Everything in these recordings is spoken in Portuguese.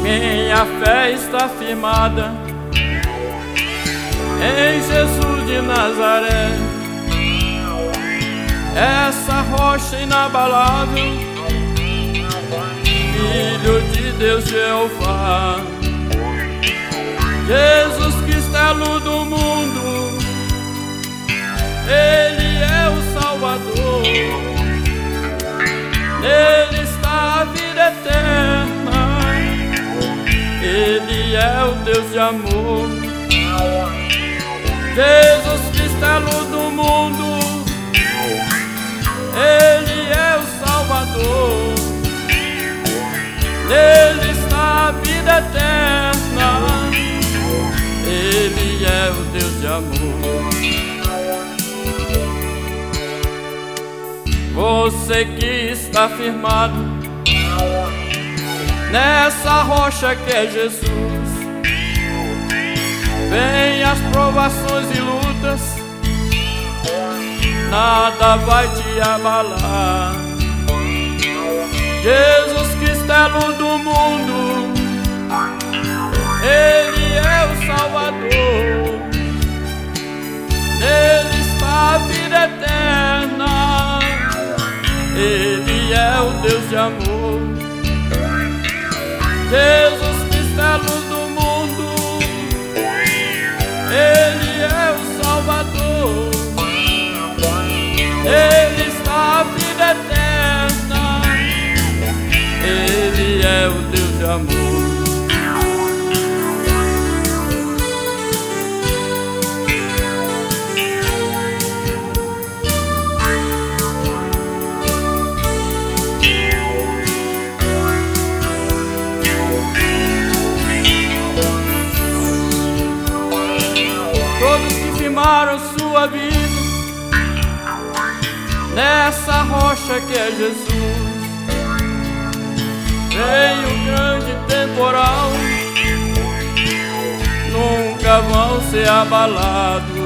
Minha fé está firmada em Jesus de Nazaré, essa rocha inabalável, Filho de Deus Jeová. Jesus Cristo é a luz do mundo, Ele é o Salvador, nele está a vida eterna, Ele é o Deus de amor. Jesus Cristo é a luz do mundo, Ele é o Salvador, nele está a vida eterna, Ele é o Deus de amor. Você que está firmado nessa rocha que é Jesus, vem as provações e lutas, nada vai te abalar. Jesus Cristo é a luz do mundo, Ele é o Salvador, nele está a vida eterna, Ele é o Deus de amor. Jesus Cristo é a luz do mundo, Ele é o Salvador, nele está a vida eterna, Ele é o Deus de amor. Todos que firmaram sua vida nessa rocha que é Jesus, vem o grande temporal, nunca vão ser abalados.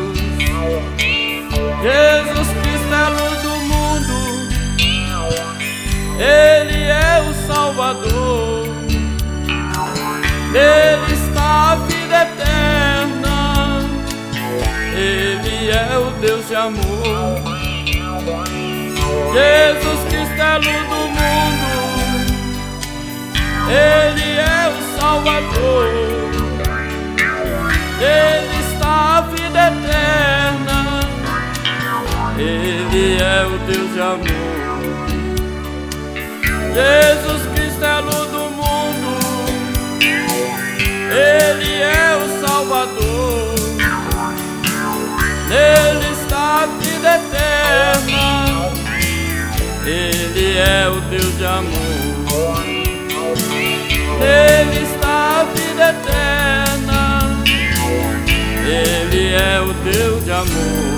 Jesus Cristo é a luz do mundo, Ele é o Salvador, nele está a vida eterna, Ele é o Deus de amor. Jesus Cristo é a luz do mundo, Ele é o Salvador, nele está a vida eterna, Ele é o Deus de amor. Jesus Cristo é a luz do mundo, Ele é o Salvador, nele está a vida eterna, Ele é o Deus de amor. Nele está a vida eterna, Ele é o Deus de amor.